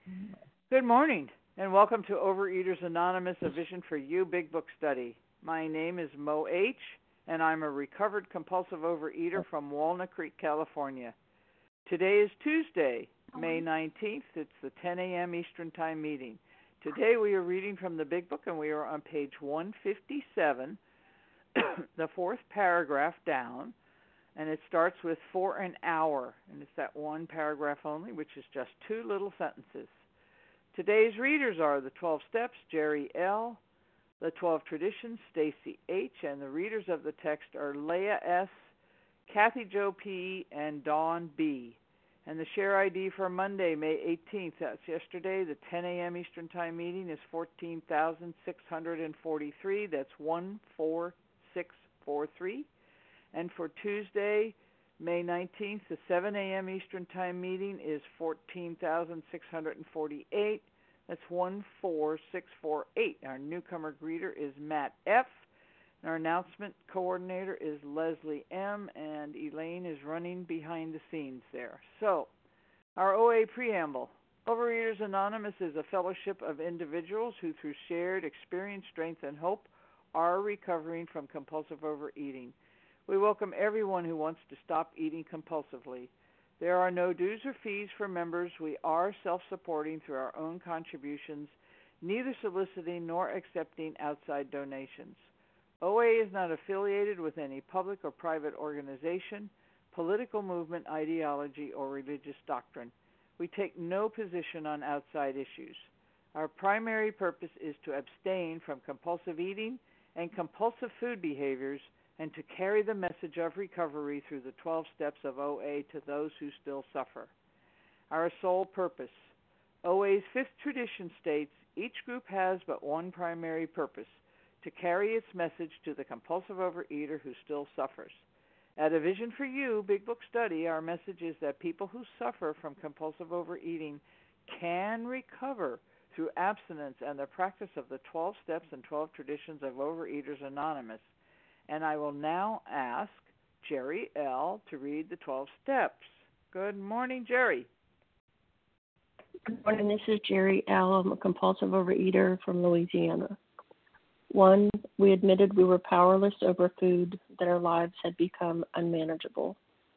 Good morning, and welcome to Overeaters Anonymous, a Vision for You Big Book Study. My name is Mo H., and I'm a recovered compulsive overeater from Walnut Creek, California. Today is Tuesday, May 19th. It's the 10 a.m. Eastern Time meeting. Today we are reading from the Big Book, and we are on page 157, the fourth paragraph down, and it starts with for an hour, and it's that one paragraph only, which is just two little sentences. Today's readers are the 12 Steps, Jerry L., the 12 Traditions, Stacy H., and the readers of the text are Leah S., Kathy Jo P., and Dawn B. And the share ID for Monday, May 18th, that's yesterday, the 10 a.m. Eastern Time meeting is 14,643. That's 14643. And for Tuesday, May 19th, the 7 a.m. Eastern Time meeting is 14,648. That's 14648. Our newcomer greeter is Matt F. And our announcement coordinator is Leslie M. And Elaine is running behind the scenes there. So, our OA preamble. Overeaters Anonymous is a fellowship of individuals who, through shared experience, strength, and hope, are recovering from compulsive overeating. We welcome everyone who wants to stop eating compulsively. There are no dues or fees for members. We are self-supporting through our own contributions, neither soliciting nor accepting outside donations. OA is not affiliated with any public or private organization, political movement, ideology, or religious doctrine. We take no position on outside issues. Our primary purpose is to abstain from compulsive eating and compulsive food behaviors, and to carry the message of recovery through the 12 steps of OA to those who still suffer. Our sole purpose. OA's fifth tradition states, each group has but one primary purpose, to carry its message to the compulsive overeater who still suffers. At A Vision for You Big Book Study, our message is that people who suffer from compulsive overeating can recover through abstinence and the practice of the 12 steps and 12 traditions of Overeaters Anonymous. And I will now ask Jerry L. to read the 12 steps. Good morning, Jerry. Good morning. This is Jerry L. I'm a compulsive overeater from Louisiana. 1, we admitted we were powerless over food, that our lives had become unmanageable.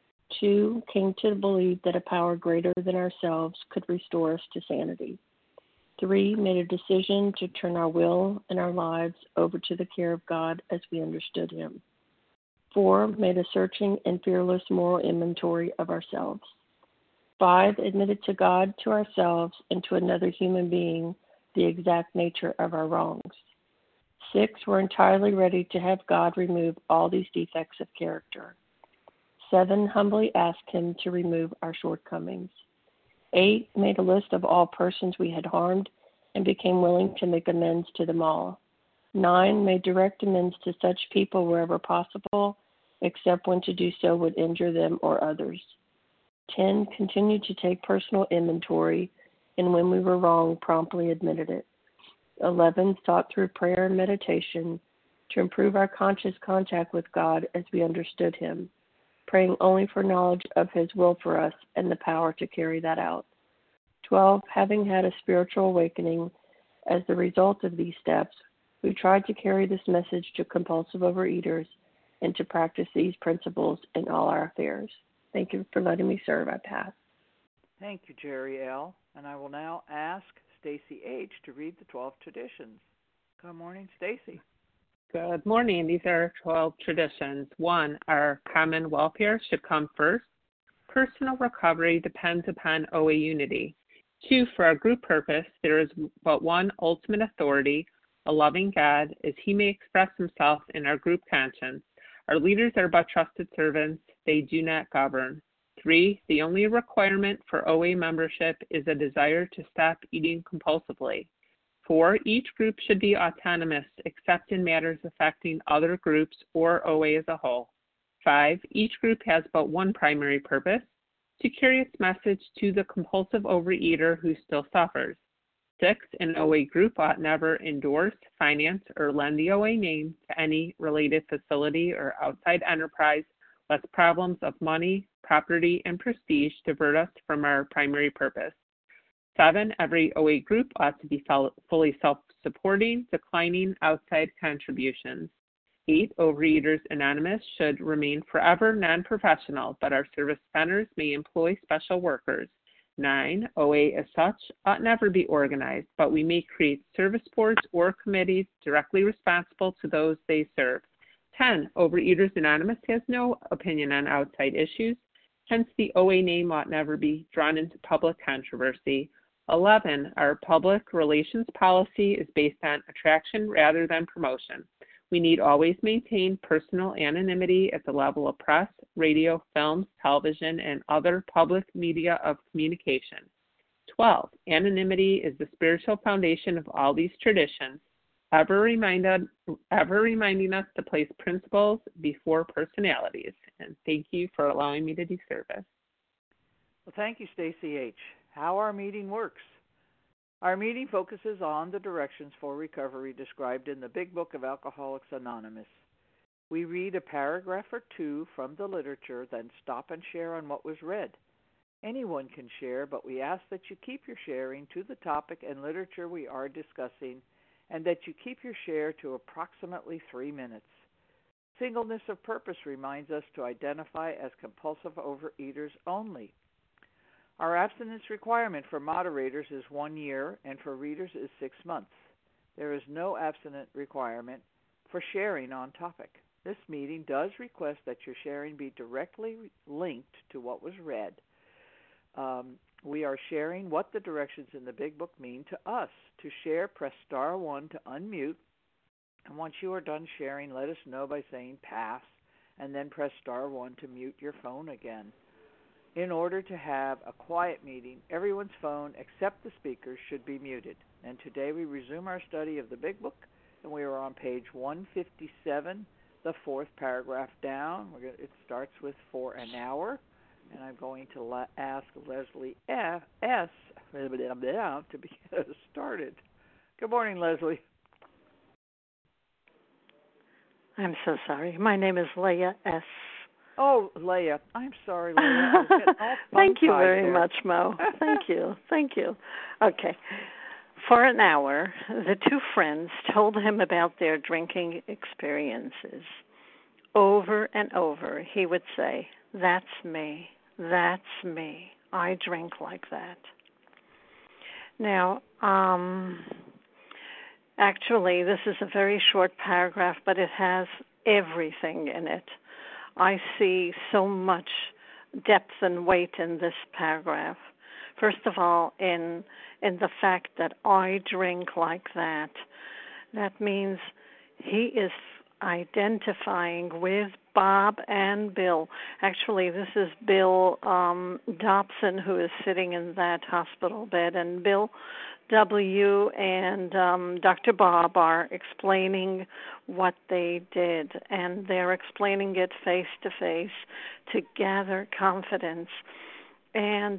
2, came to believe that a power greater than ourselves could restore us to sanity. 3, made a decision to turn our will and our lives over to the care of God as we understood Him. 4, made a searching and fearless moral inventory of ourselves. 5, admitted to God, to ourselves, and to another human being the exact nature of our wrongs. 6, were entirely ready to have God remove all these defects of character. 7, humbly asked Him to remove our shortcomings. 8, made a list of all persons we had harmed and became willing to make amends to them all. 9, made direct amends to such people wherever possible, except when to do so would injure them or others. 10, continued to take personal inventory, and when we were wrong, promptly admitted it. 11, sought through prayer and meditation to improve our conscious contact with God as we understood Him, praying only for knowledge of His will for us and the power to carry that out. 12, having had a spiritual awakening as the result of these steps, we tried to carry this message to compulsive overeaters and to practice these principles in all our affairs. Thank you for letting me serve. I pass. Thank you, Jerry L. And I will now ask Stacy H. to read the 12 traditions. Good morning, Stacy. Good morning. These are 12 traditions. 1, our common welfare should come first. Personal recovery depends upon OA unity. 2, for our group purpose, there is but one ultimate authority, a loving God, as He may express Himself in our group conscience. Our leaders are but trusted servants. They do not govern. 3, the only requirement for OA membership is a desire to stop eating compulsively. 4, each group should be autonomous except in matters affecting other groups or OA as a whole. 5, each group has but one primary purpose, to carry its message to the compulsive overeater who still suffers. 6, an OA group ought never endorse, finance, or lend the OA name to any related facility or outside enterprise, lest problems of money, property, and prestige divert us from our primary purpose. 7, every OA group ought to be fully self-supporting, declining outside contributions. 8, Overeaters Anonymous should remain forever non-professional, but our service centers may employ special workers. 9, OA as such ought never be organized, but we may create service boards or committees directly responsible to those they serve. 10, Overeaters Anonymous has no opinion on outside issues, hence the OA name ought never be drawn into public controversy. 11, our public relations policy is based on attraction rather than promotion. We need always maintain personal anonymity at the level of press, radio, films, television, and other public media of communication. 12, anonymity is the spiritual foundation of all these traditions, ever reminding us to place principles before personalities. And thank you for allowing me to do service. Well, thank you, Stacy H. How our meeting works. Our meeting focuses on the directions for recovery described in the Big Book of Alcoholics Anonymous. We read a paragraph or two from the literature, then stop and share on what was read. Anyone can share, but we ask that you keep your sharing to the topic and literature we are discussing, and that you keep your share to approximately 3 minutes. Singleness of purpose reminds us to identify as compulsive overeaters only. Our abstinence requirement for moderators is 1 year, and for readers is 6 months. There is no abstinence requirement for sharing on topic. This meeting does request that your sharing be directly linked to what was read. We are sharing what the directions in the Big Book mean to us. To share, press star 1 to unmute, and once you are done sharing, let us know by saying pass, and then press star 1 to mute your phone again. In order to have a quiet meeting, everyone's phone except the speaker's should be muted. And today we resume our study of the Big Book, and we are on page 157, the 4th paragraph down. It starts with for an hour, and I'm going to ask Leslie S. to get us started. Good morning, Leslie. I'm so sorry. My name is Leah S. Oh, Leah. I'm sorry, Leah. I was getting all Thank you very there. much, Mo. Thank you. Thank you. Okay. For an hour, the two friends told him about their drinking experiences. Over and over, he would say, "That's me. That's me. I drink like that." Now, actually, this is a very short paragraph, but it has everything in it. I see so much depth and weight in this paragraph. First of all, in the fact that I drink like that, that means he is identifying with Bob and Bill. Actually, this is Bill Dobson, who is sitting in that hospital bed, and Bill W. and Dr. Bob are explaining what they did, and they're explaining it face to face to gather confidence and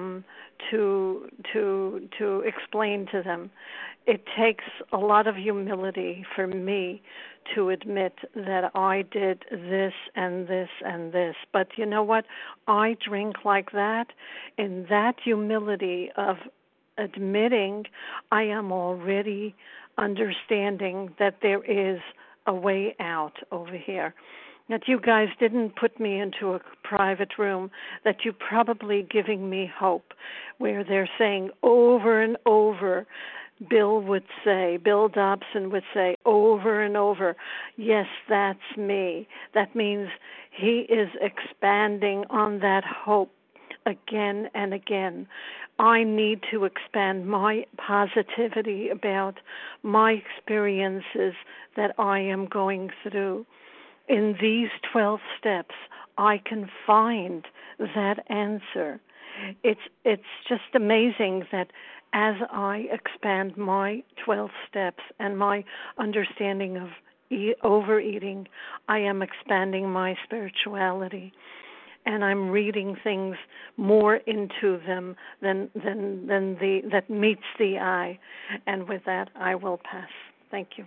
to explain to them. It takes a lot of humility for me to admit that I did this and this and this. But you know what? I drink like that. In that humility of admitting, I am already understanding that there is a way out over here. That you guys didn't put me into a private room, that you're probably giving me hope, where they're saying over and over, Bill Dobson would say over and over, "Yes, that's me." That means he is expanding on that hope again and again. I need to expand my positivity about my experiences that I am going through. In these 12 steps, I can find that answer. It's just amazing that as I expand my 12 steps and my understanding of overeating, I am expanding my spirituality. And I'm reading things more into them than that meets the eye. And with that, I will pass. Thank you.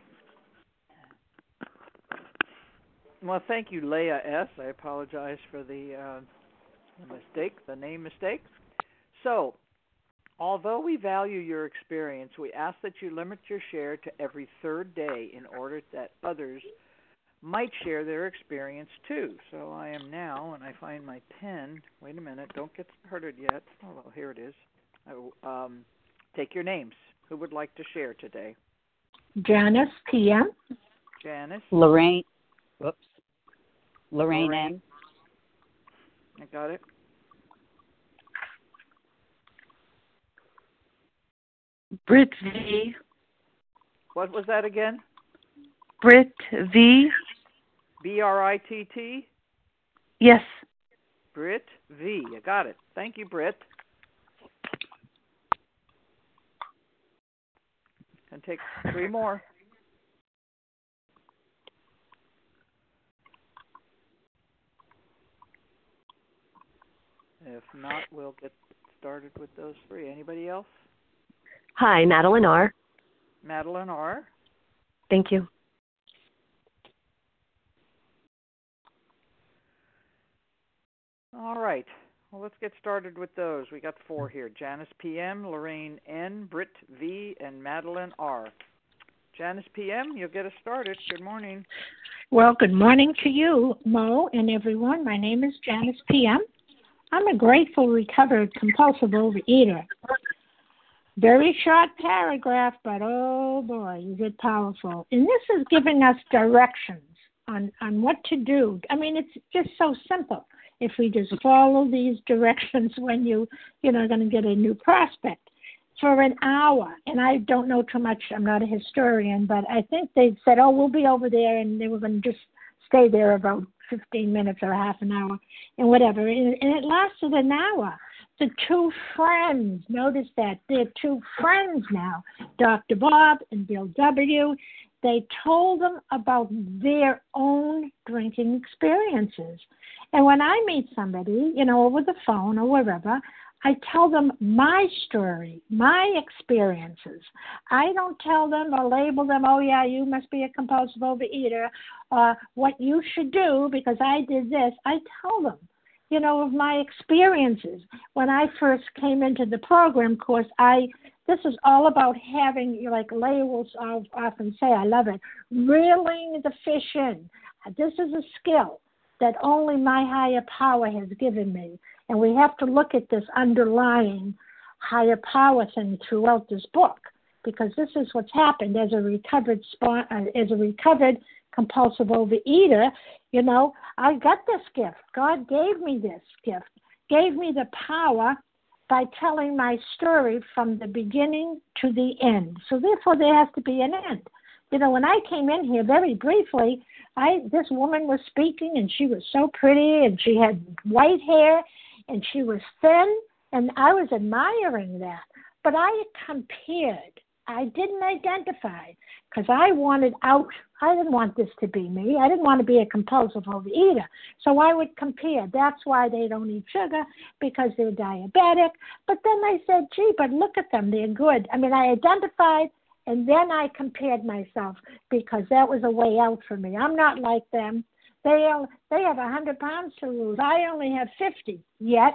Well, thank you, Leah S. I apologize for the mistake, the name mistake. So, Although we value your experience, we ask that you limit your share to every third day in order that others might share their experience too. So I am now, and I find my pen. Wait a minute, don't get started yet. Oh, well, here it is. Take your names. Who would like to share today? Janice PM. Janice. Lorraine. Whoops. Lorraine N. I got it. Britt V. What was that again? Britt V. Britt? Yes. Britt V. I got it. Thank you, Britt. And take 3 more. If not, we'll get started with those 3. Anybody else? Hi, Madeline R. Madeline R. Thank you. All right. Well, let's get started with those. We got 4 here. Janice PM, Lorraine N, Britt V, and Madeline R. Janice PM, you'll get us started. Good morning. Well, good morning to you, Mo, and everyone. My name is Janice PM. I'm a grateful, recovered, compulsive overeater. Very short paragraph, but oh boy, is it powerful. And this is giving us directions on what to do. I mean, it's just so simple. If we just follow these directions when you're going to get a new prospect for an hour. And I don't know too much. I'm not a historian, but I think they said, oh, we'll be over there, and they were going to just stay there about 15 minutes or half an hour and whatever. And it lasted an hour. The 2 friends, notice that, they're 2 friends now, Dr. Bob and Bill W., they told them about their own drinking experiences. And when I meet somebody, over the phone or wherever, I tell them my story, my experiences. I don't tell them or label them, oh, yeah, you must be a compulsive overeater, or what you should do because I did this. I tell them, of my experiences. When I first came into the program course, this is all about having, like Leah will often say, I love it, reeling the fish in. This is a skill that only my higher power has given me. And we have to look at this underlying higher power thing throughout this book, because this is what's happened as a recovered compulsive overeater. I got this gift. God gave me this gift, gave me the power by telling my story from the beginning to the end. So therefore, there has to be an end. When I came in here, very briefly, this woman was speaking, and she was so pretty, and she had white hair, and she was thin, and I was admiring that. But I compared. I didn't identify because I wanted out. I didn't want this to be me. I didn't want to be a compulsive overeater. So I would compare. That's why they don't eat sugar, because they're diabetic. But then I said, gee, but look at them. They're good. I mean, I identified, and then I compared myself because that was a way out for me. I'm not like them. They have 100 pounds to lose. I only have 50 yet.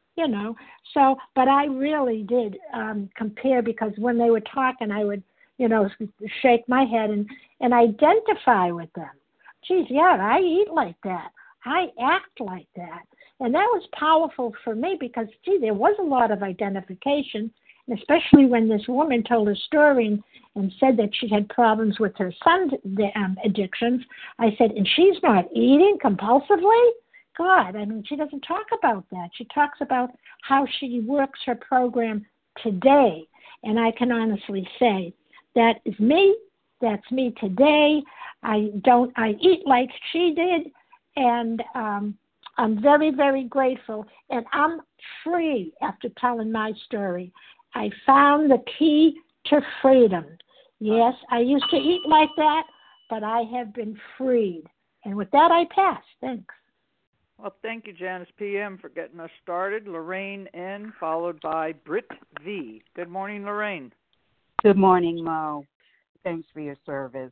So, but I really did compare, because when they were talking, I would, shake my head and identify with them. Geez, yeah, I eat like that. I act like that. And that was powerful for me because, there was a lot of identification, and especially when this woman told her story and said that she had problems with her son's addictions. I said, and she's not eating compulsively? God, I mean, she doesn't talk about that. She talks about how she works her program today. And I can honestly say that is me. That's me today. I eat like she did. And I'm very, very grateful. And I'm free after telling my story. I found the key to freedom. Yes, I used to eat like that, but I have been freed. And with that, I pass. Thanks. Well, thank you, Janice PM, for getting us started. Lorraine N, followed by Britt V. Good morning, Lorraine. Good morning, Mo. Thanks for your service.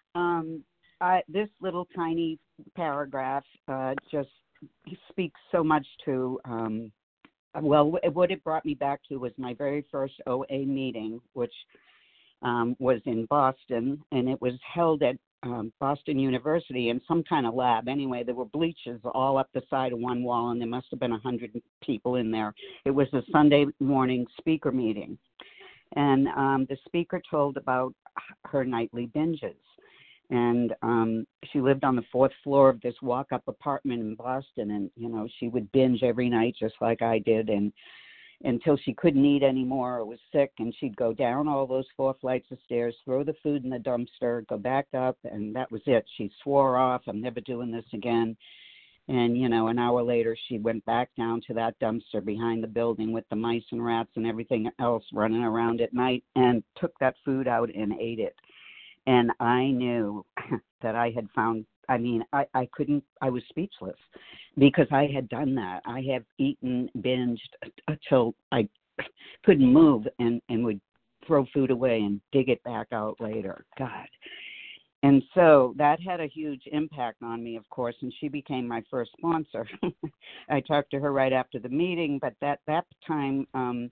This little tiny paragraph just speaks so much to well, what it brought me back to was my very first OA meeting, which was in Boston, and it was held at Boston University in some kind of lab. Anyway, there were bleachers all up the side of one wall, and there must have been 100 people in there. It was a Sunday morning speaker meeting, and the speaker told about her nightly binges. And she lived on the 4th floor of this walk-up apartment in Boston, and, you know, she would binge every night just like I did, and until she couldn't eat anymore or was sick, and she'd go down all those 4 flights of stairs, throw the food in the dumpster, go back up, and that was it. She swore off, I'm never doing this again. And, you know, an hour later, she went back down to that dumpster behind the building with the mice and rats and everything else running around at night and took that food out and ate it. And I knew that I had found, I was speechless because I had done that. I have eaten, binged until I couldn't move and would throw food away and dig it back out later. God. And so that had a huge impact on me, of course, and she became my first sponsor. I talked to her right after the meeting, but that time,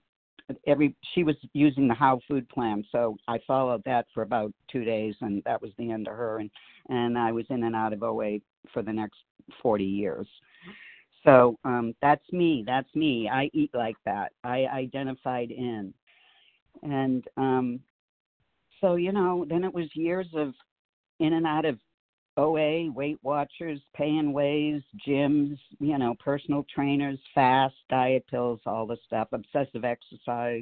she was using the How Food Plan, so I followed that for about 2 days, and that was the end of her, and I was in and out of OA for the next 40 years. So that's me. I eat like that. I identified in. And so, you know, then it was years of in and out of OA, Weight Watchers, paying ways, gyms, you know, personal trainers, fast, diet pills, all the stuff, obsessive exercise.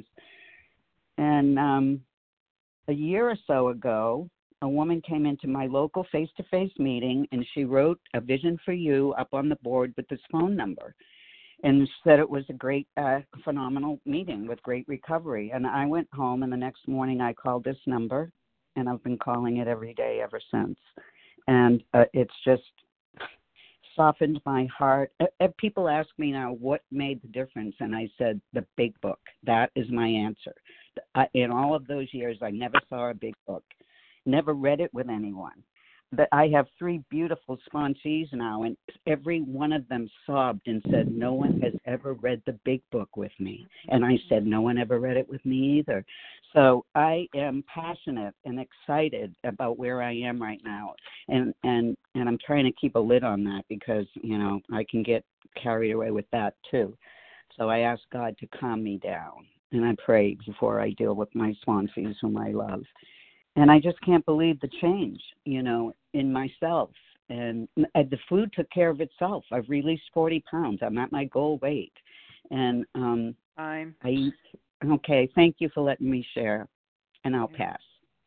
And a year or so ago, a woman came into my local face-to-face meeting, and she wrote a vision for you up on the board with this phone number and said it was a great, phenomenal meeting with great recovery. And I went home, and the next morning I called this number, and I've been calling it every day ever since. And it's just softened my heart. People ask me now what made the difference, and I said the big book. That is my answer. In all of those years, I never saw a big book, never read it with anyone. But I have 3 beautiful sponsees now, and every one of them sobbed and said, no one has ever read the big book with me. And I said, no one ever read it with me either. So I am passionate and excited about where I am right now. And I'm trying to keep a lid on that because, you know, I can get carried away with that too. So I ask God to calm me down, and I pray before I deal with my sponsees whom I love. And I just can't believe the change, you know, in myself. And the food took care of itself. I've released 40 pounds. I'm at my goal weight. And I eat. Okay, thank you for letting me share. And I'll pass.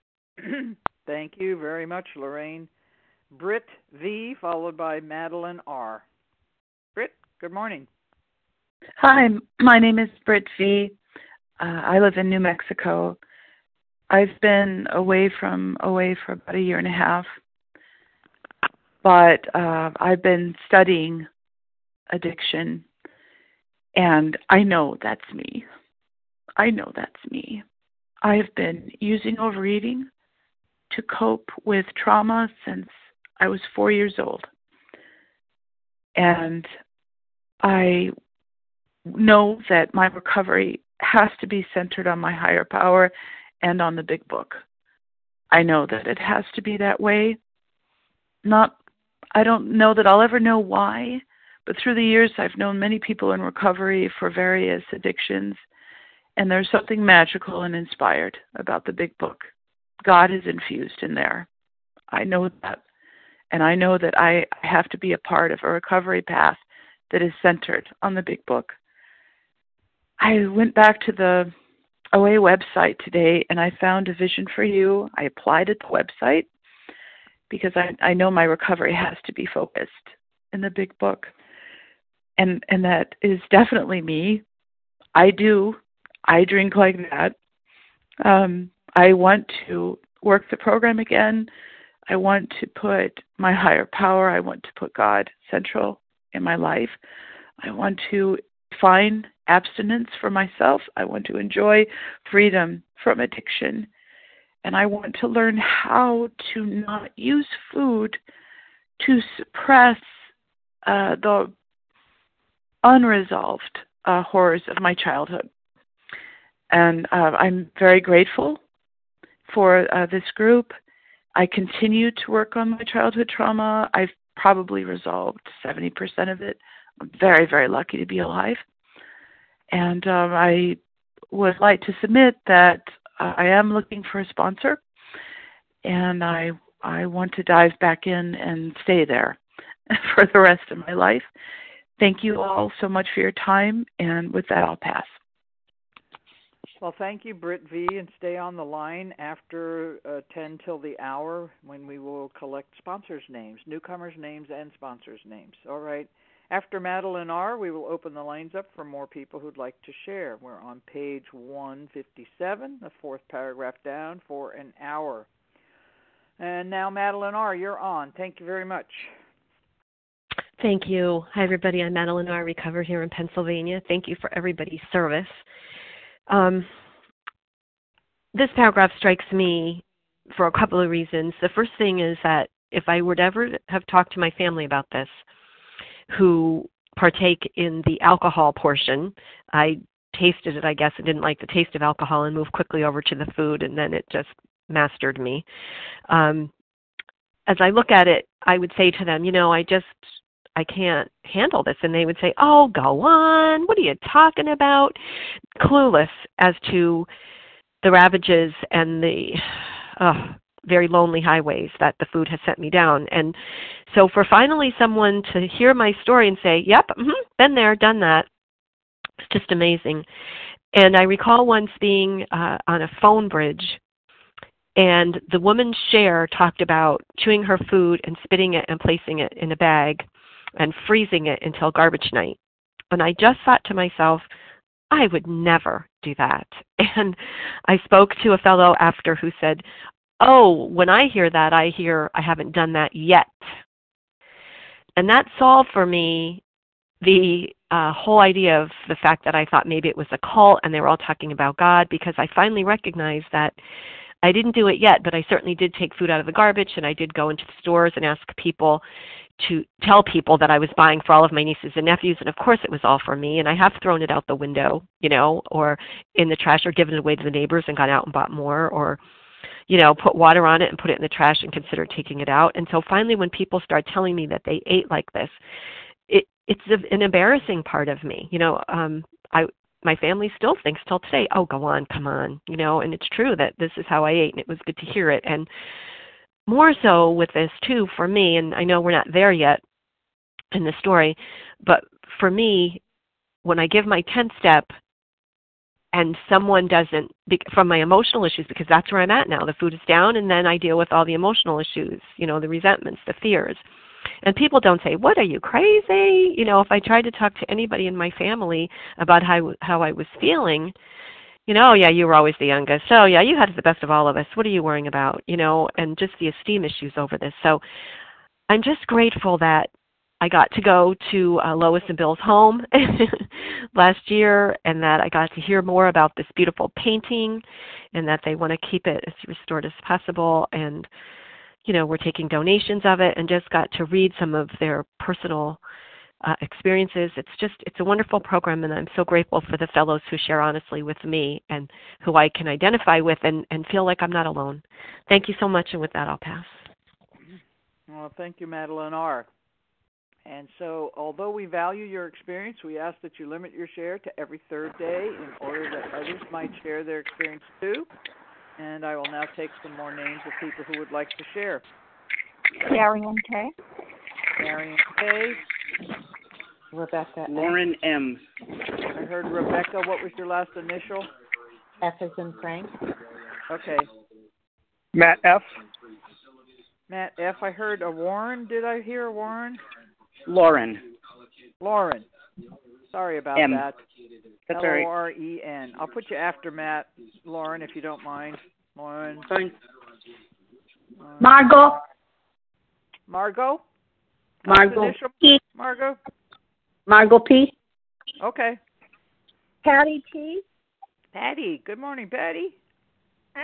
Thank you very much, Lorraine. Britt V, followed by Madeline R. Britt, good morning. Hi, my name is Britt V. I live in New Mexico. I've been away from OA for about 1.5 years, but I've been studying addiction, and I know that's me. I have been using overeating to cope with trauma since I was 4 years old, and I know that my recovery has to be centered on my higher power and on the big book. I know that it has to be that way. I don't know that I'll ever know why, but through the years I've known many people in recovery for various addictions, and there's something magical and inspired about the big book. God is infused in there. I know that. And I know that I have to be a part of a recovery path that is centered on the big book. I went back to the OA website today, and I found a vision for you. I applied at the website because I know my recovery has to be focused in the big book. And that is definitely me. I drink like that. I want to work the program again. I want to put my higher power, I want to put God central in my life. I want to find abstinence for myself. I want to enjoy freedom from addiction. And I want to learn how to not use food to suppress the unresolved horrors of my childhood. And I'm very grateful for this group. I continue to work on my childhood trauma. I've probably resolved 70% of it. I'm very, very lucky to be alive. And I would like to submit that I am looking for a sponsor, and I want to dive back in and stay there for the rest of my life. Thank you all so much for your time, and with that, I'll pass. Well, thank you, Britt V., and stay on the line after 10 till the hour when we will collect sponsors' names, newcomers' names, and sponsors' names. All right. After Madeline R., we will open the lines up for more people who'd like to share. We're on page 157, the fourth paragraph down, for an hour. And now, Madeline R., you're on. Thank you very much. Thank you. Hi, everybody. I'm Madeline R., Recover here in Pennsylvania. Thank you for everybody's service. This paragraph strikes me for a couple of reasons. The first thing is that if I would ever have talked to my family about this, who partake in the alcohol portion, I tasted it, I guess, and didn't like the taste of alcohol and moved quickly over to the food, and then it just mastered me. As I look at it, I would say to them, I can't handle this. And they would say, oh, go on. What are you talking about? Clueless as to the ravages and the very lonely highways that the food has sent me down. And so for finally someone to hear my story and say, yep, been there, done that, it's just amazing. And I recall once being on a phone bridge, and the woman's share talked about chewing her food and spitting it and placing it in a bag and freezing it until garbage night. And I just thought to myself, I would never do that. And I spoke to a fellow after who said, oh, when I hear that, I hear I haven't done that yet. And that solved for me the whole idea of the fact that I thought maybe it was a cult and they were all talking about God, because I finally recognized that I didn't do it yet, but I certainly did take food out of the garbage, and I did go into the stores and ask people to tell people that I was buying for all of my nieces and nephews, and of course it was all for me, and I have thrown it out the window, or in the trash, or given it away to the neighbors and gone out and bought more, or, put water on it and put it in the trash and consider taking it out. And so finally when people start telling me that they ate like this, it's an embarrassing part of me. My family still thinks till today, oh, go on, come on, and it's true that this is how I ate, and it was good to hear it. And more so with this, too, for me, and I know we're not there yet in the story, but for me, when I give my 10th step and someone doesn't, from my emotional issues, because that's where I'm at now, the food is down, and then I deal with all the emotional issues, the resentments, the fears. And people don't say, what, are you crazy? If I tried to talk to anybody in my family about how I was feeling, oh, yeah, you were always the youngest. Oh, yeah, you had the best of all of us. What are you worrying about? And just the esteem issues over this. So I'm just grateful that I got to go to Lois and Bill's home last year, and that I got to hear more about this beautiful painting, and that they want to keep it as restored as possible. And we're taking donations of it, and just got to read some of their personal experiences. It's a wonderful program, and I'm so grateful for the fellows who share honestly with me and who I can identify with and feel like I'm not alone. Thank you so much, and with that, I'll pass. Well, thank you, Madeline R. And so, although we value your experience, we ask that you limit your share to every third day in order that others might share their experience too. And I will now take some more names of people who would like to share. Marion K. Marion K. Rebecca Lauren M. I heard Rebecca. What was your last initial? F as in Frank. Okay. Matt F. Matt F. I heard a Warren. Did I hear a Warren? Lauren. Lauren. Sorry about M. that. That's all right. Loren. I'll put you after Matt, Lauren, if you don't mind. Lauren. Fine. Margot. Margot? Margot P. Margot? Margot P. Okay. Patty P. Patty. Good morning, Patty. Hey.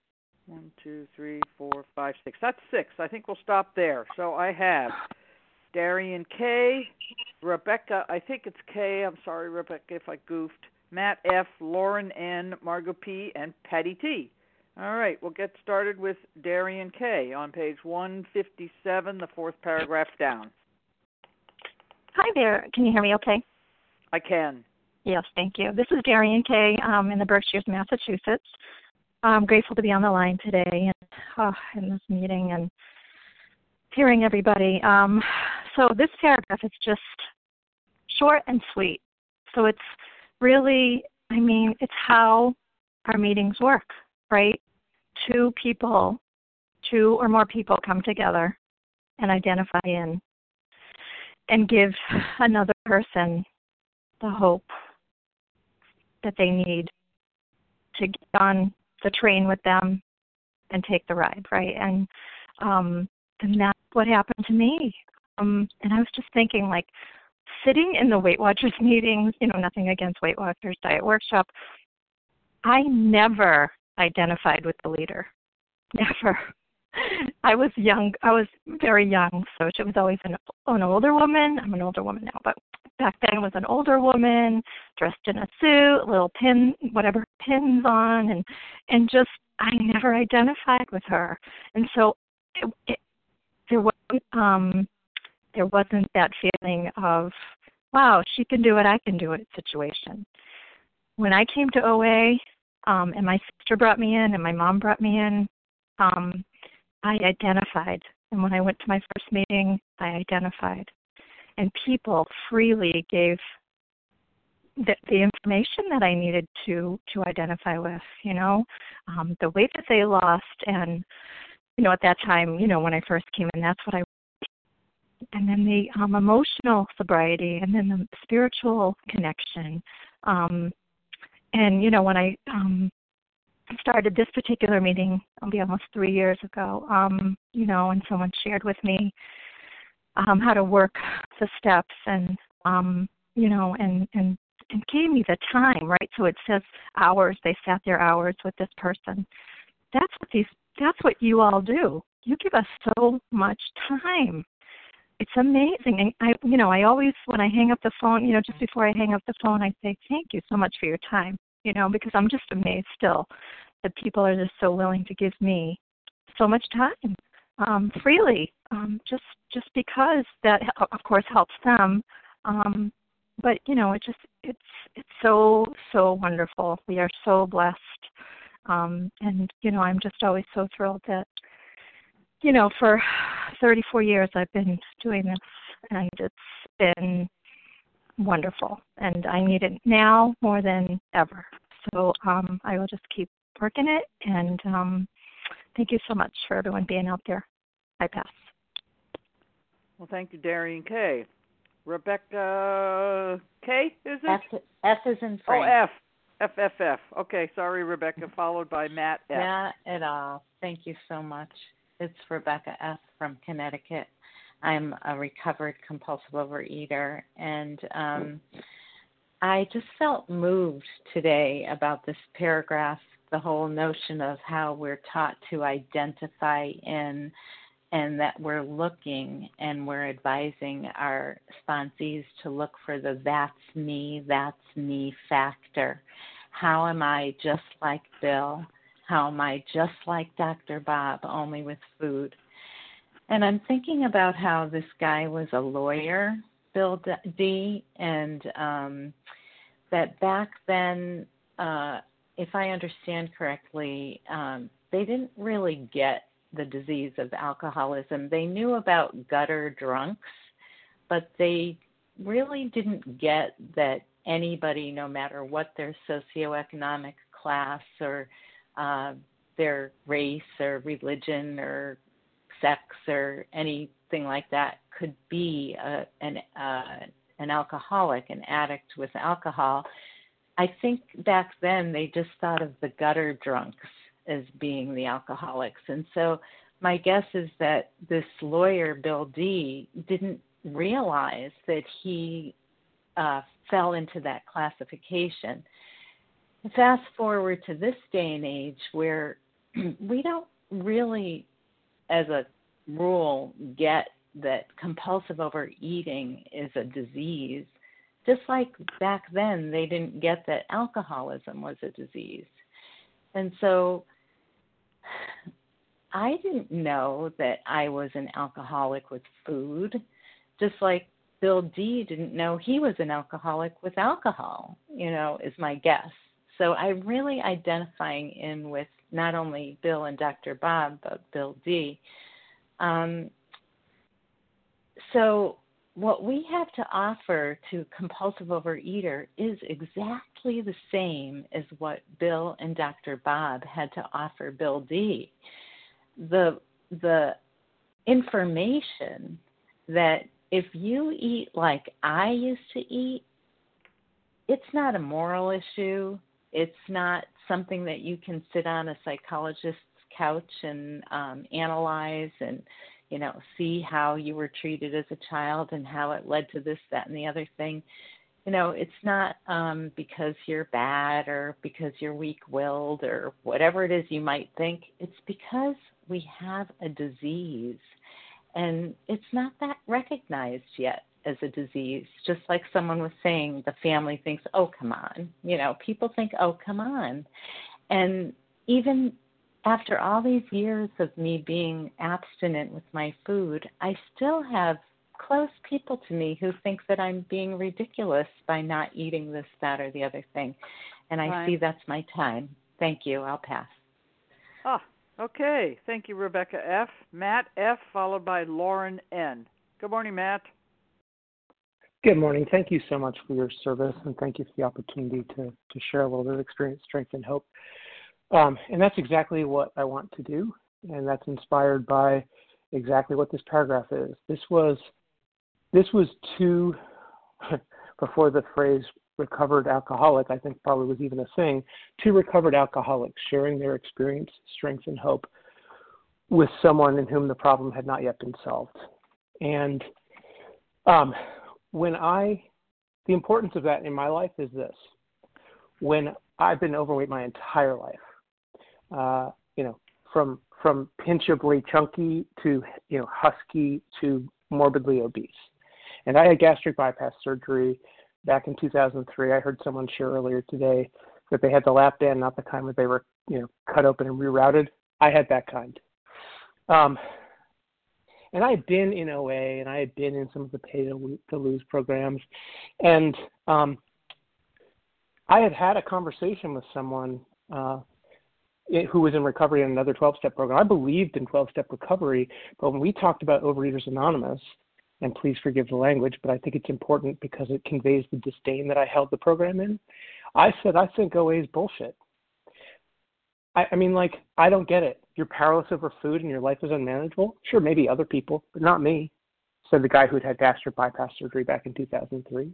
1, 2, 3, 4, 5, 6. That's 6. I think we'll stop there. So I have Darian K, Rebecca, I think it's K, I'm sorry, Rebecca, if I goofed, Matt F, Lauren N, Margot P, and Patty T. All right, we'll get started with Darian K on page 157, the fourth paragraph down. Hi there. Can you hear me okay? I can. Yes, thank you. This is Darian K in the Berkshires, Massachusetts. I'm grateful to be on the line today and in this meeting and hearing everybody. So this paragraph is just short and sweet. So it's really, it's how our meetings work, right? Two or more people come together and identify in and give another person the hope that they need to get on the train with them and take the ride, right? And that's what happened to me. And I was just thinking, like, sitting in the Weight Watchers meetings, nothing against Weight Watchers Diet Workshop, I never identified with the leader. Never. I was young. I was very young, so it was always an older woman. I'm an older woman now, but back then it was an older woman dressed in a suit, little whatever pins on, and just I never identified with her, and so there wasn't that feeling of, wow, she can do it, I can do it situation. When I came to OA, and my sister brought me in, and my mom brought me in, I identified. And when I went to my first meeting, I identified. And people freely gave the information that I needed to identify with, the weight that they lost. And, at that time, when I first came in, that's what and then the emotional sobriety, and then the spiritual connection. And, when I started this particular meeting, it'll be almost 3 years ago, and someone shared with me how to work the steps and, and gave me the time, right? So it says hours. They sat there hours with this person. That's what you all do. You give us so much time. It's amazing. And I always, when I hang up the phone, just before I hang up the phone, I say, thank you so much for your time, because I'm just amazed still that people are just so willing to give me so much time freely, just because that, of course, helps them. But, it's so wonderful. We are so blessed. And, I'm just always so thrilled that, for 34 years I've been doing this, and it's been wonderful. And I need it now more than ever. So I will just keep working it. And thank you so much for everyone being out there. I pass. Well, thank you, Darian K. Rebecca K, is it? F is in Frank. Oh, F. Okay, sorry, Rebecca, followed by Matt F. Not at all. Thank you so much. It's Rebecca F. from Connecticut. I'm a recovered compulsive overeater, and I just felt moved today about this paragraph, the whole notion of how we're taught to identify in, and that we're looking and we're advising our sponsees to look for the that's me factor. How am I just like Bill? How am I just like Dr. Bob, only with food? And I'm thinking about how this guy was a lawyer, Bill D., and that back then, if I understand correctly, they didn't really get the disease of alcoholism. They knew about gutter drunks, but they really didn't get that anybody, no matter what their socioeconomic class or their race or religion or sex or anything like that, could be an alcoholic, an addict with alcohol. I think back then they just thought of the gutter drunks as being the alcoholics. And so my guess is that this lawyer, Bill D., didn't realize that he fell into that classification. Fast forward to this day and age where we don't really, as a rule, get that compulsive overeating is a disease, just like back then they didn't get that alcoholism was a disease. And so I didn't know that I was an alcoholic with food, just like Bill D didn't know he was an alcoholic with alcohol, is my guess. So I'm really identifying in with not only Bill and Dr. Bob, but Bill D. So what we have to offer to compulsive overeater is exactly the same as what Bill and Dr. Bob had to offer Bill D. The information that if you eat like I used to eat, it's not a moral issue. It's not something that you can sit on a psychologist's couch and analyze and, see how you were treated as a child and how it led to this, that, and the other thing. It's not because you're bad or because you're weak-willed or whatever it is you might think. It's because we have a disease, and it's not that recognized yet as a disease. Just like someone was saying, the family thinks, oh, come on. People think, oh, come on. And even after all these years of me being abstinent with my food, I still have close people to me who think that I'm being ridiculous by not eating this, that, or the other thing. And I see that's my time. Thank you. I'll pass. Okay. Thank you, Rebecca F. Matt F., followed by Lauren N. Good morning, Matt. Good morning. Thank you so much for your service, and thank you for the opportunity to share a little bit of experience, strength, and hope. And that's exactly what I want to do, and that's inspired by exactly what this paragraph is. This was two, before the phrase recovered alcoholic, I think probably was even a thing, two recovered alcoholics sharing their experience, strength, and hope with someone in whom the problem had not yet been solved. And the importance of that in my life is this. When I've been overweight my entire life, from pinchably chunky to, husky to morbidly obese. And I had gastric bypass surgery back in 2003. I heard someone share earlier today that they had the lap band, not the kind where they were, cut open and rerouted. I had that kind. And I had been in OA, and I had been in some of the Pay to Lose programs. And I had a conversation with someone who was in recovery in another 12-step program. I believed in 12-step recovery, but when we talked about Overeaters Anonymous, and please forgive the language, but I think it's important because it conveys the disdain that I held the program in, I said, I think OA is bullshit. I mean, I don't get it. You're powerless over food and your life is unmanageable? Sure, maybe other people, but not me, said the guy who had gastric bypass surgery back in 2003.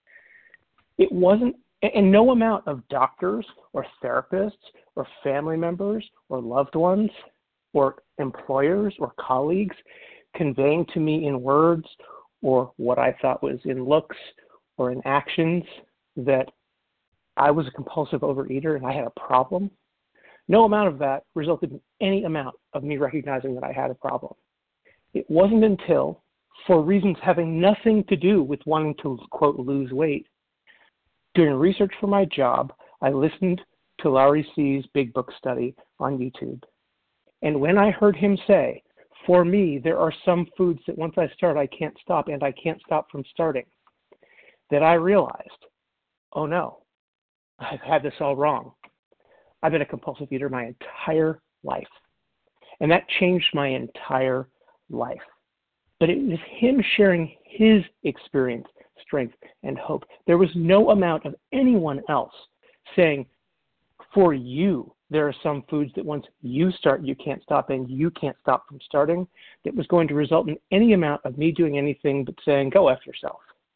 It wasn't, and no amount of doctors or therapists or family members or loved ones or employers or colleagues conveying to me in words or what I thought was in looks or in actions that I was a compulsive overeater and I had a problem. No amount of that resulted in any amount of me recognizing that I had a problem. It wasn't until, for reasons having nothing to do with wanting to, quote, lose weight, doing research for my job, I listened to Larry C.'s Big Book study on YouTube. And when I heard him say, for me, there are some foods that once I start, I can't stop, and I can't stop from starting, that I realized, oh no, I've had this all wrong. I've been a compulsive eater my entire life. And that changed my entire life. But it was him sharing his experience, strength, and hope. There was no amount of anyone else saying, for you, there are some foods that once you start, you can't stop, and you can't stop from starting, that was going to result in any amount of me doing anything but saying, go F yourself.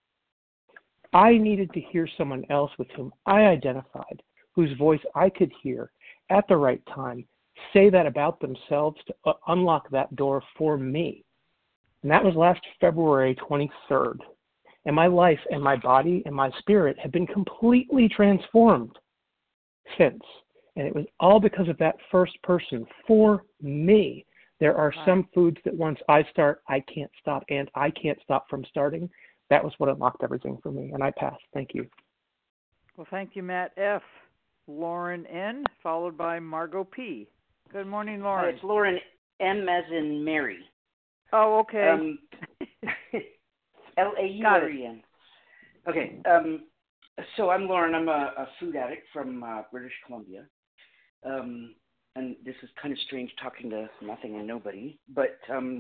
I needed to hear someone else with whom I identified, whose voice I could hear at the right time, say that about themselves to unlock that door for me. And that was last February 23rd. And my life and my body and my spirit have been completely transformed since. And it was all because of that first person, for me, There are some foods that once I start, I can't stop, and I can't stop from starting. That was what unlocked everything for me, and I passed. Thank you. Well, thank you, Matt F. Lauren N., followed by Margot P. Good morning, Lauren. It's Lauren M. as in Mary. Oh, okay. L-A-U-R-E-N. Okay. So I'm Lauren. I'm a food addict from British Columbia. And this is kind of strange talking to nothing and nobody. But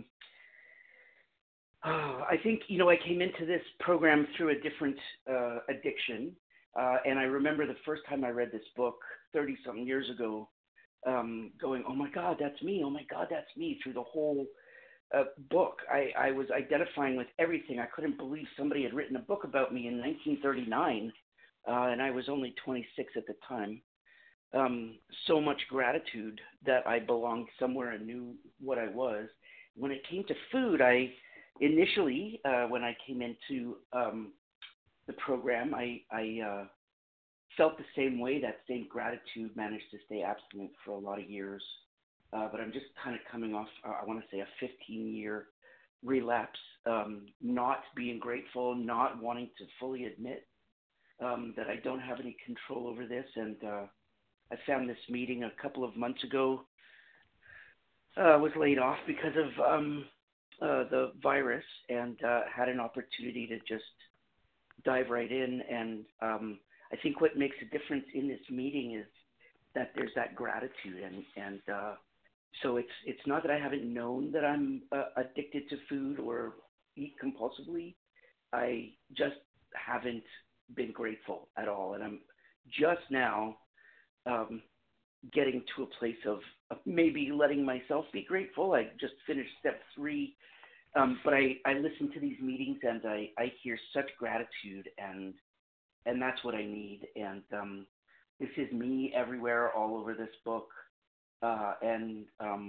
I think, I came into this program through a different addiction. And I remember the first time I read this book 30-something years ago, going, oh, my God, that's me. Oh, my God, that's me. Through the whole book, I was identifying with everything. I couldn't believe somebody had written a book about me in 1939, and I was only 26 at the time. So much gratitude that I belonged somewhere and knew what I was. When it came to food, I initially, when I came into the program, I felt the same way, that same gratitude, managed to stay abstinent for a lot of years. But I'm just kind of coming off, I want to say, a 15-year relapse, not being grateful, not wanting to fully admit that I don't have any control over this. And I found this meeting a couple of months ago. Was laid off because of the virus, and had an opportunity to just dive right in. And I think what makes a difference in this meeting is that there's that gratitude, and so it's not that I haven't known that I'm addicted to food or eat compulsively. I just haven't been grateful at all, and I'm just now getting to a place of maybe letting myself be grateful. I just finished step 3, but I listen to these meetings and I hear such gratitude, and that's what I need. And this is me everywhere, all over this book. And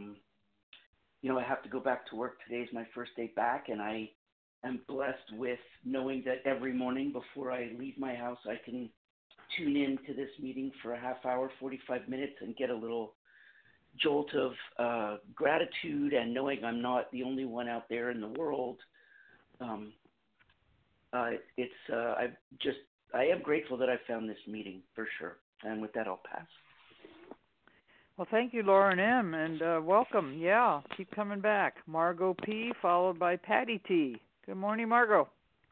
I have to go back to work. Today is my first day back, and I am blessed with knowing that every morning before I leave my house, I can tune in to this meeting for a half hour, 45 minutes, and get a little jolt of gratitude, and knowing I'm not the only one out there in the world. I am grateful that I found this meeting, for sure. And with that, I'll pass. Well, thank you, Lauren M., and welcome. Yeah, keep coming back. Margot P., followed by Patty T. Good morning, Margot.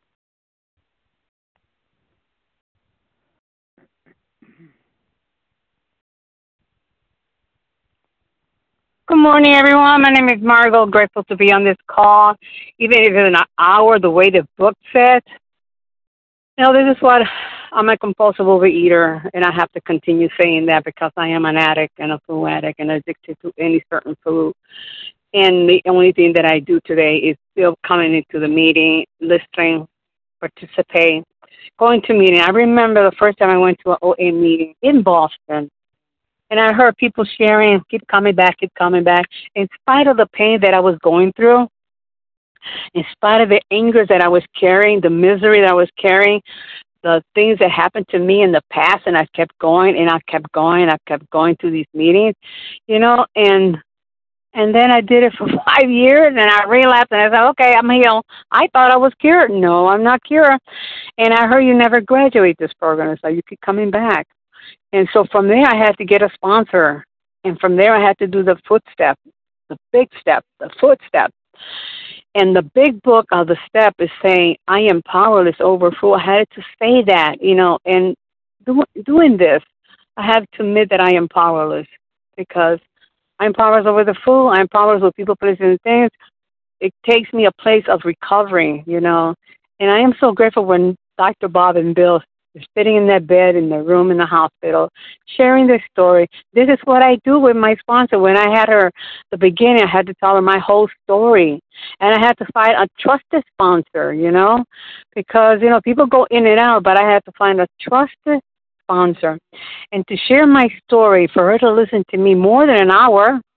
Good morning, everyone. My name is Margot. Grateful to be on this call, even if it's an hour, the way the book said. This is what I'm a compulsive overeater, and I have to continue saying that because I am an addict and a food addict and addicted to any certain food. And the only thing that I do today is still coming into the meeting, listening, participate, going to meeting. I remember the first time I went to an OA meeting in Boston, and I heard people sharing, keep coming back. In spite of the pain that I was going through, in spite of the anger that I was carrying, the misery that I was carrying, the things that happened to me in the past, and I kept going, and I kept going to these meetings, and then I did it for 5 years, and I relapsed, and I said, okay, I'm healed. I thought I was cured. No, I'm not cured. And I heard you never graduate this program, so you keep coming back. And so from there, I had to get a sponsor, and from there, I had to do the footstep, the big step, the footstep. And the big book of the step is saying, I am powerless over food. I had to say that, and doing this, I have to admit that I am powerless, because I'm powerless over the food. I'm powerless with people, places, and things. It takes me a place of recovering, and I am so grateful when Dr. Bob and Bill are sitting in that bed in the room in the hospital, sharing their story. This is what I do with my sponsor. When I had her, the beginning, I had to tell her my whole story. And I had to find a trusted sponsor, because, people go in and out, but I had to find a trusted sponsor. And to share my story, for her to listen to me more than an hour,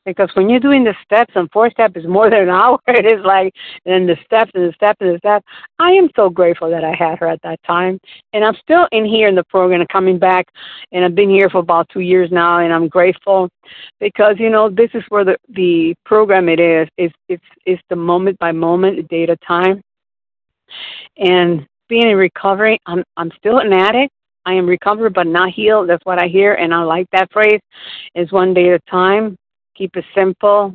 Because when you're doing the steps, and 4 steps is more than an hour, it is like, and the steps and the steps and the steps. I am so grateful that I had her at that time. And I'm still in here in the program and coming back, and I've been here for about 2 years now, and I'm grateful because, this is where the program it is. It's the moment by moment, the day at a time. And being in recovery, I'm still an addict. I am recovered but not healed. That's what I hear, and I like that phrase. It's one day at a time. Keep it simple,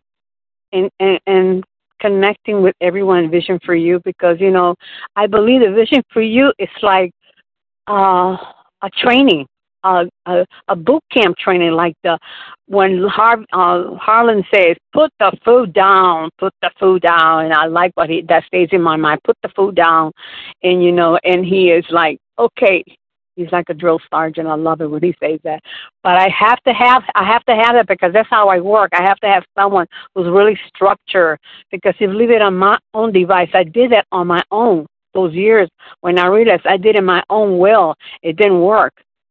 and connecting with everyone. Vision for you, because I believe the vision for you is like a training, a boot camp training, like when Harlan says, "Put the food down, put the food down," and I like that stays in my mind. Put the food down, and and he is like, okay. He's like a drill sergeant. I love it when he says that. But I have to have that because that's how I work. I have to have someone who's really structured, because if I leave it on my own device, I did that on my own those years when I realized I did it my own will. It didn't work.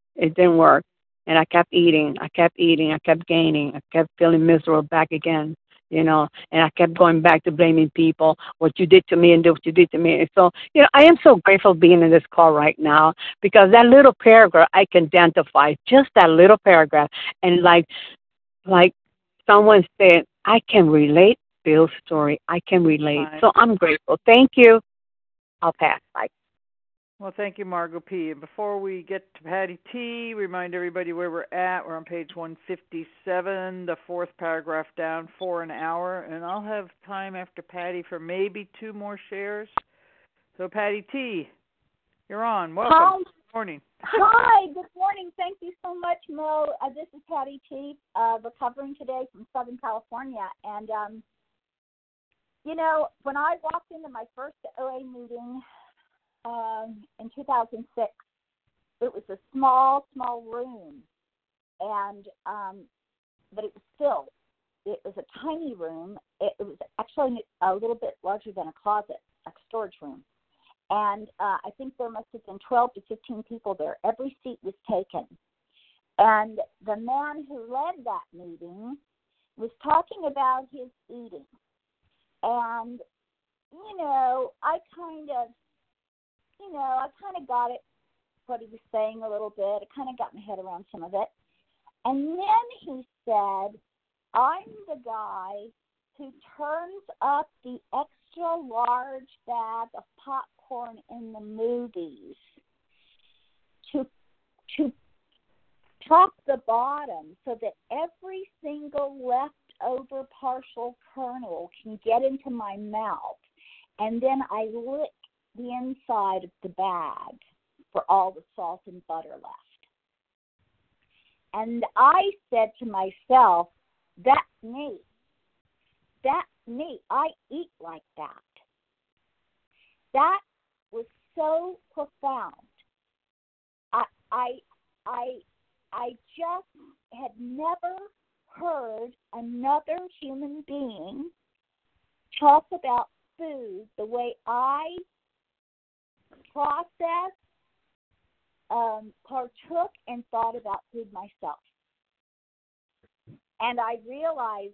And I kept eating. I kept gaining. I kept feeling miserable back again. And I kept going back to blaming people, what you did to me and what you did to me. And so, I am so grateful being in this call right now, because that little paragraph I can identify, just that little paragraph. And like someone said, I can relate Bill's story. I can relate. Right. So I'm grateful. Thank you. I'll pass. Bye. Well, thank you, Margot P. And before we get to Patty T., remind everybody where we're at. We're on page 157, the 4th paragraph down, for an hour. And I'll have time after Patty for maybe 2 more shares. So, Patty T., you're on. Welcome. Hi. Good morning. Hi. Good morning. Thank you so much, Mo. This is Patty T., recovering today from Southern California. And, when I walked into my first OA meeting, in 2006, it was a small room, and but it was filled. It was a tiny room. It was actually a little bit larger than a closet, a storage room, and I think there must have been 12 to 15 people there. Every seat was taken, and the man who led that meeting was talking about his eating, and I kind of got it, what he was saying a little bit. I kind of got my head around some of it. And then he said, I'm the guy who turns up the extra large bag of popcorn in the movies to top the bottom so that every single leftover partial kernel can get into my mouth. And then I lick the inside of the bag for all the salt and butter left. And I said to myself, that's me. I eat like that. That was so profound. I just had never heard another human being talk about food the way I processed, partook, and thought about food myself. And I realized,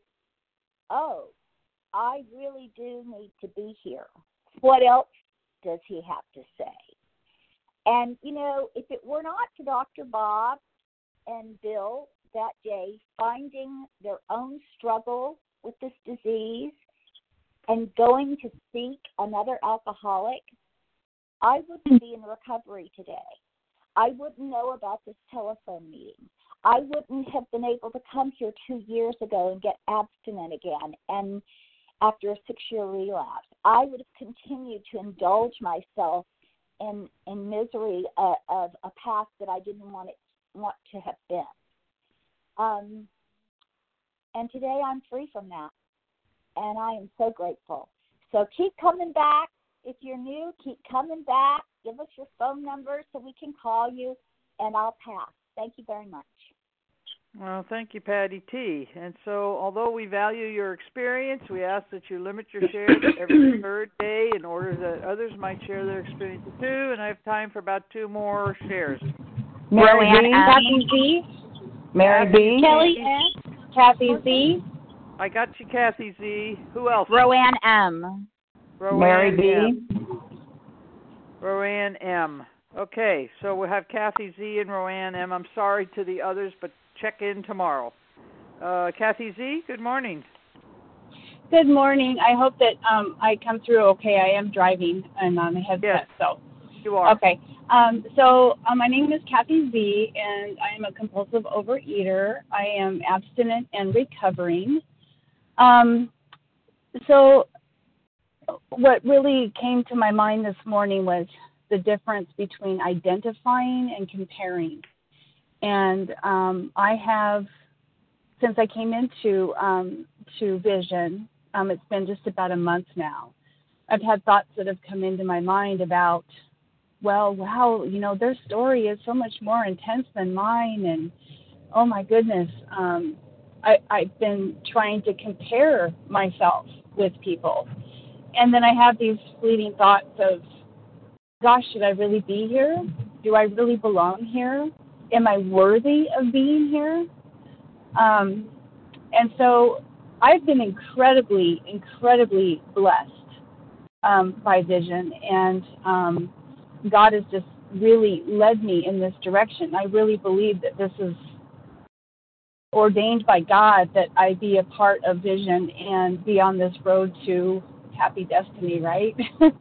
I really do need to be here. What else does he have to say? And, if it were not for Dr. Bob and Bill that day finding their own struggle with this disease and going to seek another alcoholic, I wouldn't be in recovery today. I wouldn't know about this telephone meeting. I wouldn't have been able to come here 2 years ago and get abstinent again, and after a 6-year relapse. I would have continued to indulge myself in misery of a path that I didn't want to have been. And today I'm free from that, and I am so grateful. So keep coming back. If you're new, keep coming back. Give us your phone number so we can call you, and I'll pass. Thank you very much. Well, thank you, Patty T. And so, although we value your experience, we ask that you limit your shares every third day in order that others might share their experience too. And I have time for about 2 more shares. Mary B. Kathy Z. Mary B. Kelly S. Kathy Z. I got you, Kathy Z. Who else? Roanne M. Mary B. M. Roanne M. Okay, so we'll have Kathy Z and Roanne M. I'm sorry to the others, but check in tomorrow. Kathy Z, good morning. Good morning. I hope that I come through okay. I am driving and on the headset. Yes, so you are. Okay. So my name is Kathy Z, and I am a compulsive overeater. I am abstinent and recovering. So what really came to my mind this morning was the difference between identifying and comparing. And I have, since I came into to Vision, it's been just about a month now, I've had thoughts that have come into my mind about, well, wow, their story is so much more intense than mine, and oh my goodness, I've been trying to compare myself with people. And then I have these fleeting thoughts of, gosh, should I really be here? Do I really belong here? Am I worthy of being here? And so I've been incredibly, incredibly blessed by Vision, and God has just really led me in this direction. I really believe that this is ordained by God, that I be a part of Vision and be on this road to happy destiny, right?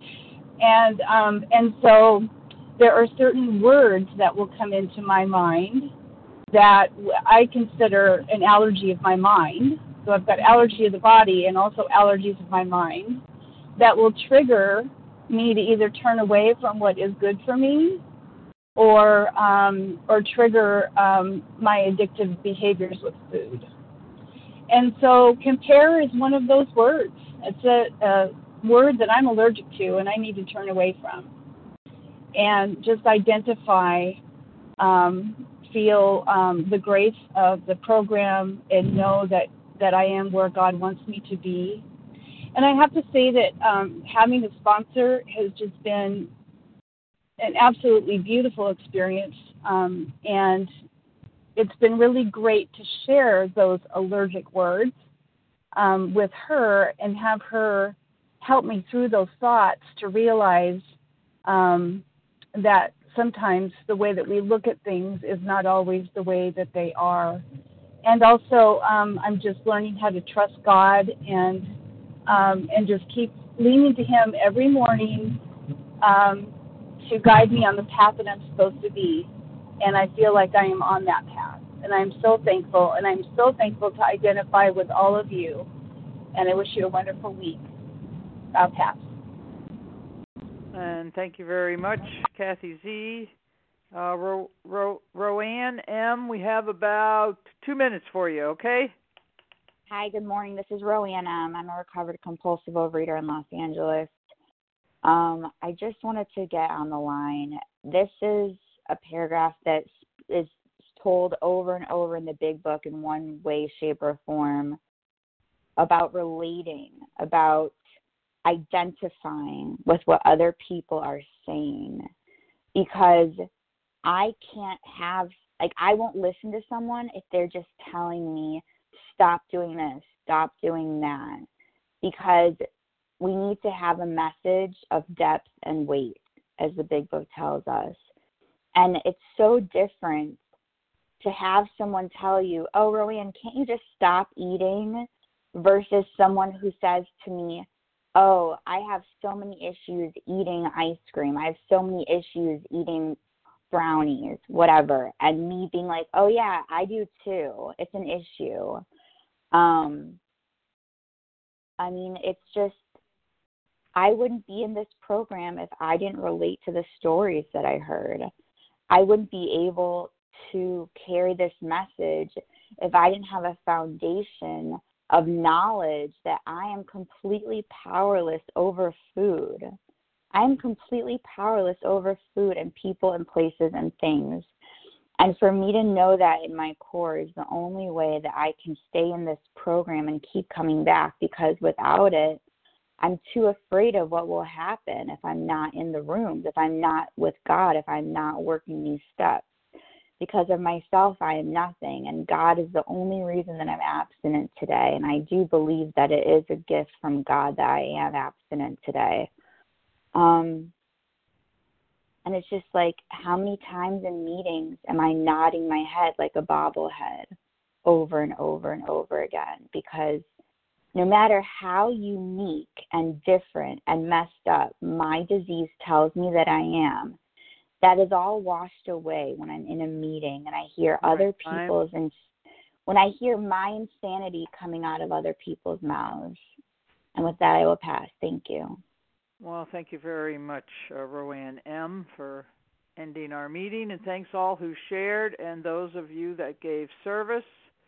And so there are certain words that will come into my mind that I consider an allergy of my mind. So I've got allergy of the body and also allergies of my mind that will trigger me to either turn away from what is good for me or trigger my addictive behaviors with food. And so compare is one of those words. It's a word that I'm allergic to and I need to turn away from. And just identify, feel the grace of the program and know that I am where God wants me to be. And I have to say that having a sponsor has just been an absolutely beautiful experience. And it's been really great to share those allergic words with her and have her help me through those thoughts to realize that sometimes the way that we look at things is not always the way that they are. And also, I'm just learning how to trust God and just keep leaning to Him every morning to guide me on the path that I'm supposed to be. And I feel like I am on that path. And I'm so thankful. And I'm so thankful to identify with all of you. And I wish you a wonderful week. I'll pass. And thank you very much, Kathy Z. Roanne M., we have about 2 minutes for you, okay? Hi, good morning. This is Roanne M. I'm a recovered compulsive overeater in Los Angeles. I just wanted to get on the line. This is a paragraph that is told over and over in the big book in one way, shape, or form about relating, about identifying with what other people are saying, because I can't have, I won't listen to someone if they're just telling me, stop doing this, stop doing that, because we need to have a message of depth and weight, as the big book tells us. And it's so different to have someone tell you, oh, Roanne, can't you just stop eating, versus someone who says to me, oh, I have so many issues eating ice cream. I have so many issues eating brownies, whatever. And me being like, oh, yeah, I do too. It's an issue. I mean, it's just, I wouldn't be in this program if I didn't relate to the stories that I heard. I wouldn't be able to carry this message if I didn't have a foundation of knowledge that I am completely powerless over food. I am completely powerless over food and people and places and things. And for me to know that in my core is the only way that I can stay in this program and keep coming back, because without it, I'm too afraid of what will happen if I'm not in the rooms, if I'm not with God, if I'm not working these steps. Because of myself, I am nothing, and God is the only reason that I'm abstinent today. And I do believe that it is a gift from God that I am abstinent today. And it's just like, how many times in meetings am I nodding my head like a bobblehead over and over and over again? Because no matter how unique and different and messed up my disease tells me that I am, that is all washed away when I'm in a meeting and I hear other people's, and when I hear my insanity coming out of other people's mouths. And with that, I will pass. Thank you. Well, thank you very much, Roanne M., for ending our meeting. And thanks all who shared and those of you that gave service.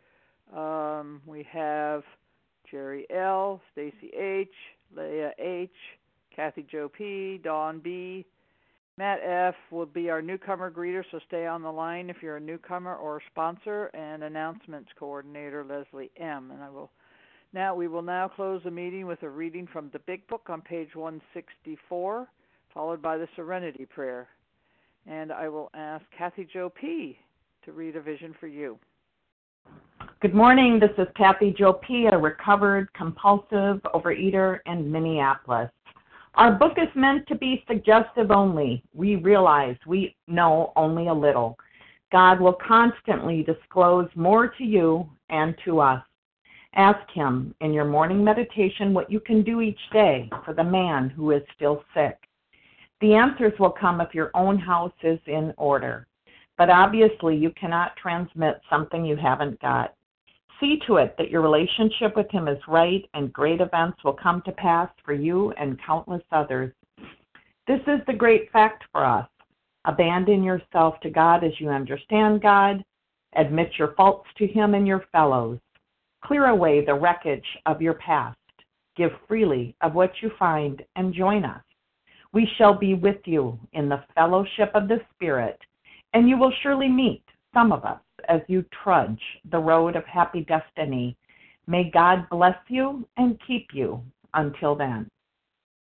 We have Jerry L., Stacy H., Leah H., Kathy Jo P., Dawn B., Matt F. will be our newcomer greeter, so stay on the line if you're a newcomer or a sponsor, and announcements coordinator Leslie M. And we will now close the meeting with a reading from the Big Book on page 164, followed by the Serenity Prayer. And I will ask Kathy Jo P. to read a vision for you. Good morning. This is Kathy Jo P., a recovered compulsive overeater in Minneapolis. Our book is meant to be suggestive only. We realize we know only a little. God will constantly disclose more to you and to us. Ask Him in your morning meditation what you can do each day for the man who is still sick. The answers will come if your own house is in order. But obviously you cannot transmit something you haven't got. See to it that your relationship with Him is right, and great events will come to pass for you and countless others. This is the great fact for us. Abandon yourself to God as you understand God. Admit your faults to Him and your fellows. Clear away the wreckage of your past. Give freely of what you find and join us. We shall be with you in the fellowship of the Spirit, and you will surely meet some of us as you trudge the road of happy destiny. May God bless you and keep you until then.